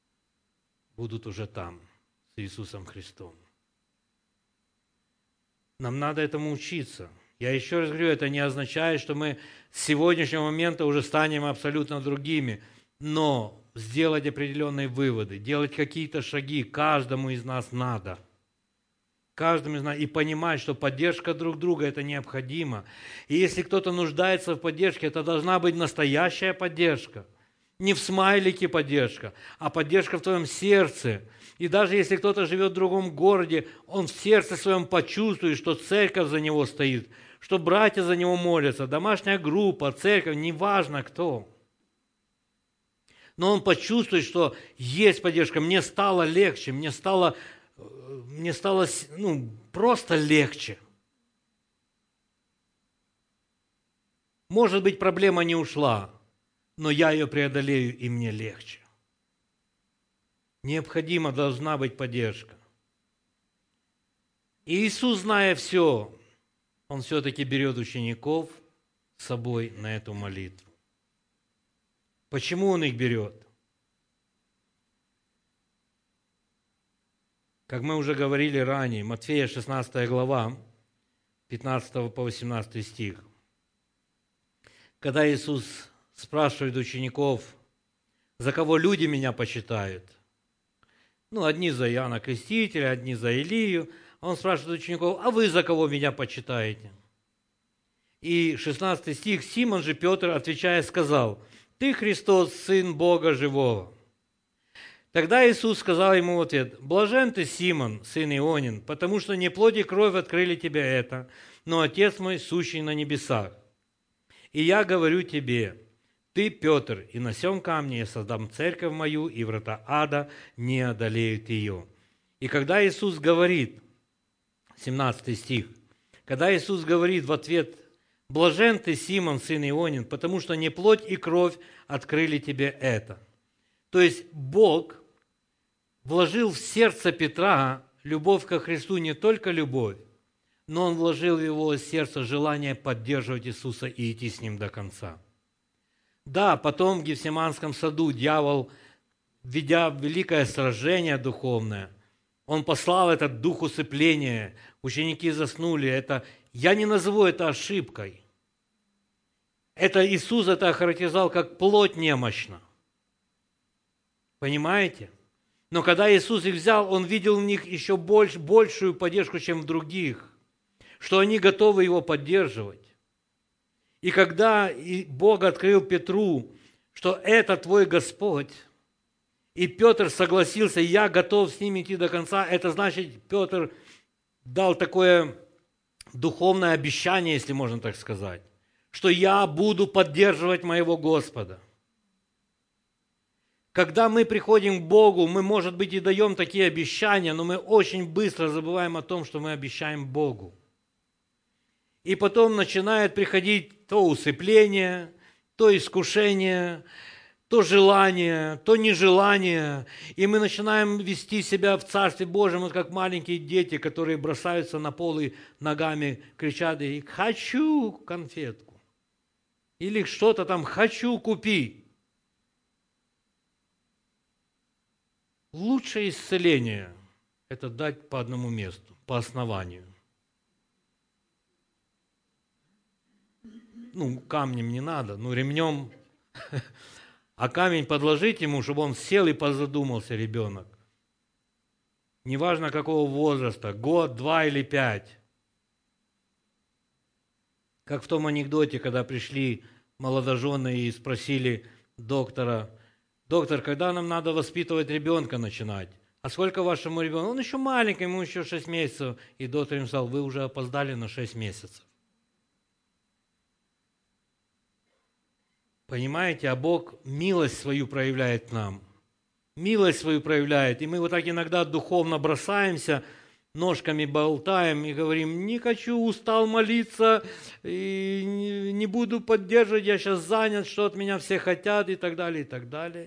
будут уже там, с Иисусом Христом. Нам надо этому учиться. Я еще раз говорю, это не означает, что мы с сегодняшнего момента уже станем абсолютно другими, но сделать определенные выводы, делать какие-то шаги каждому из нас надо. Каждому из нас. И понимать, что поддержка друг друга – это необходимо. И если кто-то нуждается в поддержке, это должна быть настоящая поддержка. Не в смайлике поддержка, а поддержка в твоем сердце. И даже если кто-то живет в другом городе, он в сердце своем почувствует, что церковь за него стоит, что братья за него молятся, домашняя группа, церковь, неважно кто. Но он почувствует, что есть поддержка. Мне стало легче, мне стало, мне стало ну, просто легче. Может быть, проблема не ушла, но я ее преодолею, и мне легче. Необходима должна быть поддержка. И Иисус, зная все, Он все-таки берет учеников с собой на эту молитву. Почему Он их берет? Как мы уже говорили ранее, Матфея шестнадцатая глава, пятнадцатый по восемнадцатый стих. Когда Иисус спрашивает учеников, за кого люди меня почитают, ну, одни за Иоанна Крестителя, одни за Илию, Он спрашивает учеников, а вы за кого меня почитаете? И шестнадцатый стих, Симон же Петр, отвечая, сказал, ты Христос, Сын Бога Живого. Тогда Иисус сказал ему в ответ, блажен ты, Симон, сын Ионин, потому что не плоть и кровь открыли тебе это, но Отец мой, сущий на небесах. И я говорю тебе, ты, Петр, и на сем камне я создам церковь мою, и врата ада не одолеют ее. И когда Иисус говорит, семнадцатый стих, когда Иисус говорит в ответ, блажен ты, Симон, сын Ионин, потому что не плоть и кровь открыли тебе это. То есть Бог вложил в сердце Петра любовь ко Христу, не только любовь, но Он вложил в его сердце желание поддерживать Иисуса и идти с Ним до конца. Да, потом в Гефсиманском саду дьявол, ведя великое сражение духовное, он послал этот дух усыпления, ученики заснули. Это, я не назову это ошибкой. Это Иисус это охарактеризовал как плоть немощна. Понимаете? Но когда Иисус их взял, Он видел в них еще больш, большую поддержку, чем в других, что они готовы Его поддерживать. И когда Бог открыл Петру, что это твой Господь, и Петр согласился, я готов с ним идти до конца, это значит, Петр дал такое духовное обещание, если можно так сказать, что я буду поддерживать моего Господа. Когда мы приходим к Богу, мы, может быть, и даем такие обещания, но мы очень быстро забываем о том, что мы обещаем Богу. И потом начинает приходить то усыпление, то искушение, то желание, то нежелание. И мы начинаем вести себя в Царстве Божьем, вот как маленькие дети, которые бросаются на пол и ногами кричат, и «хочу конфетку» или что-то там «хочу купи». Лучшее исцеление – это дать по одному месту, по основанию. Ну, камнем не надо, ну, ремнем. А камень подложить ему, чтобы он сел и позадумался, ребенок. Неважно, какого возраста, год, два или пять. Как в том анекдоте, когда пришли молодожены и спросили доктора, доктор, когда нам надо воспитывать ребенка начинать? А сколько вашему ребенку? Он еще маленький, ему еще шесть месяцев. И доктор им сказал, вы уже опоздали на шесть месяцев. Понимаете, а Бог милость свою проявляет нам. Милость свою проявляет. И мы вот так иногда духовно бросаемся, ножками болтаем и говорим, не хочу, устал молиться, и не буду поддерживать, я сейчас занят, что от меня все хотят и так далее, и так далее.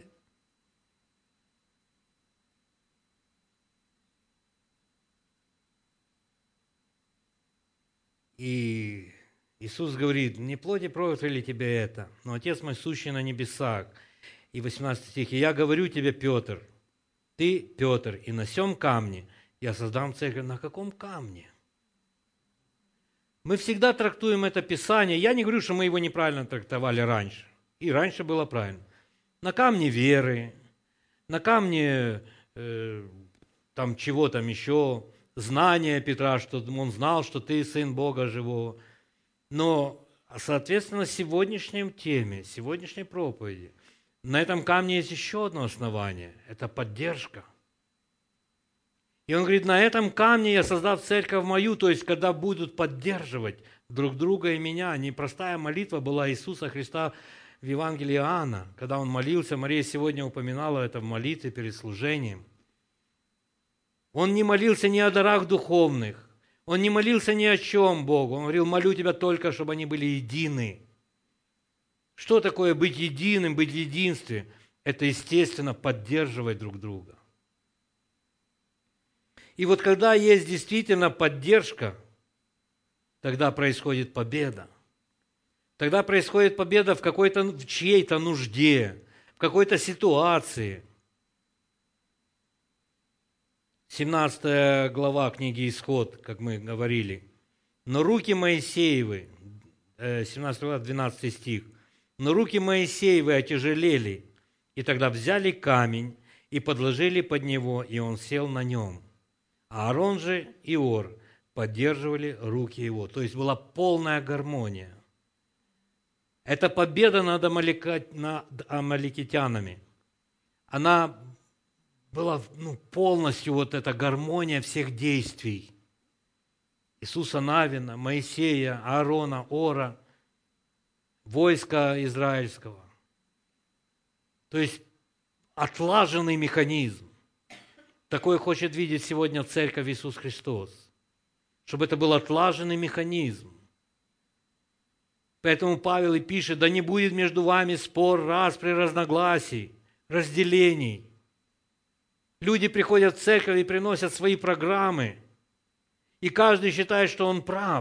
И Иисус говорит, не плоть и кровь открыли тебе это, но Отец мой сущий на небесах. И восемнадцатый стих, и я говорю тебе, Петр, ты, Петр, и на сем камне я создам церковь. На каком камне? Мы всегда трактуем это Писание. Я не говорю, что мы его неправильно трактовали раньше. И раньше было правильно. На камне веры, на камне э, там чего там еще, знания Петра, что он знал, что ты сын Бога живого. Но, соответственно, сегодняшней теме, сегодняшней проповеди, на этом камне есть еще одно основание – это поддержка. И он говорит, на этом камне я создав церковь мою, то есть, когда будут поддерживать друг друга и меня. Непростая молитва была Иисуса Христа в Евангелии Иоанна, когда он молился, Мария сегодня упоминала это в молитве перед служением. Он не молился ни о дарах духовных, он не молился ни о чем Богу. Он говорил, молю тебя только, чтобы они были едины. Что такое быть единым, быть в единстве? Это, естественно, поддерживать друг друга. И вот когда есть действительно поддержка, тогда происходит победа. Тогда происходит победа в какой-то, в чьей-то нужде, в какой-то ситуации. семнадцатая глава книги Исход, как мы говорили. «Но руки Моисеевы», семнадцатая глава, двенадцатый стих, «но руки Моисеевы отяжелели, и тогда взяли камень и подложили под него, и он сел на нем. А Аарон же и Ор поддерживали руки его». То есть была полная гармония. Это победа над, амалика... над амаликитянами. Она была ну, полностью вот эта гармония всех действий. Иисуса Навина, Моисея, Аарона, Ора, войска израильского. То есть отлаженный механизм. Такое хочет видеть сегодня Церковь Иисус Христос. Чтобы это был отлаженный механизм. Поэтому Павел и пишет, да не будет между вами спор, распри, разногласий, разделений. Люди приходят в церковь и приносят свои программы, и каждый считает, что он прав.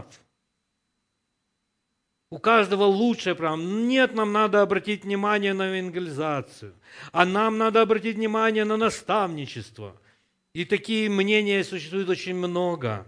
У каждого лучшая программа. Нет, нам надо обратить внимание на евангелизацию, а нам надо обратить внимание на наставничество. И такие мнения существует очень много.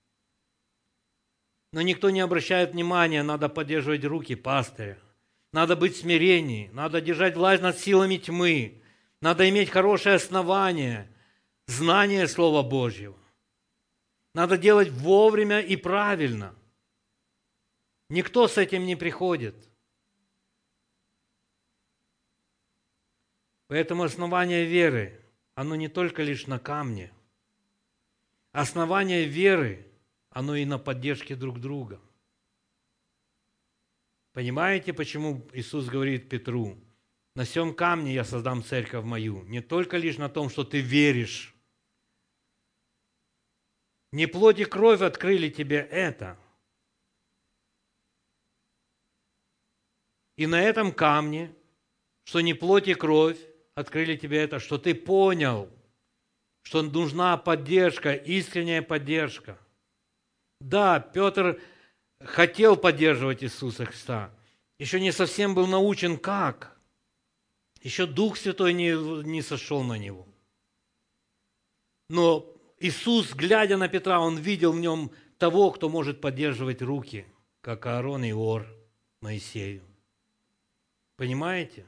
Но никто не обращает внимания, надо поддерживать руки пастыря. Надо быть в смирении, надо держать власть над силами тьмы. Надо иметь хорошее основание, знание Слова Божьего. Надо делать вовремя и правильно. Никто с этим не приходит. Поэтому основание веры, оно не только лишь на камне. Основание веры, оно и на поддержке друг друга. Понимаете, почему Иисус говорит Петру, на сем камне я создам церковь мою? Не только лишь на том, что ты веришь. Не плоть и кровь открыли тебе это. И на этом камне, что не плоть и кровь открыли тебе это, что ты понял, что нужна поддержка, искренняя поддержка. Да, Петр хотел поддерживать Иисуса Христа, еще не совсем был научен как. Еще Дух Святой не, не сошел на него. Но Иисус, глядя на Петра, Он видел в нем того, кто может поддерживать руки, как Аарон и Ор Моисею. Понимаете?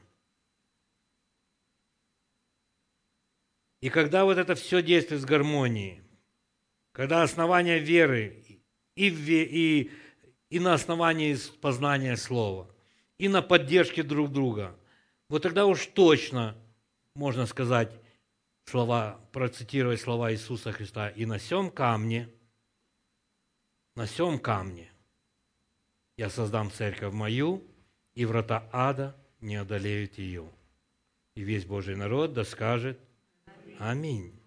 И когда вот это все действует в гармонии, когда основание веры и, в, и, и на основании познания Слова, и на поддержке друг друга, вот тогда уж точно можно сказать слова, процитировать слова Иисуса Христа. И на сем камне, на сем камне я создам церковь мою, и врата ада не одолеют ее. И весь Божий народ да скажет Аминь.